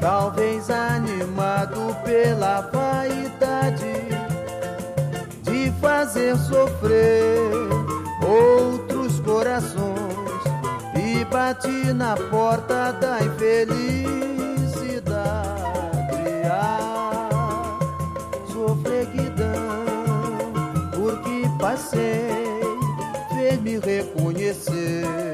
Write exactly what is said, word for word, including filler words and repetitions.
talvez animado pela vaidade de fazer sofrer outros corações, e bati na porta da infelicidade. Ah, sofreguidão, porque passei, fez me reconhecer.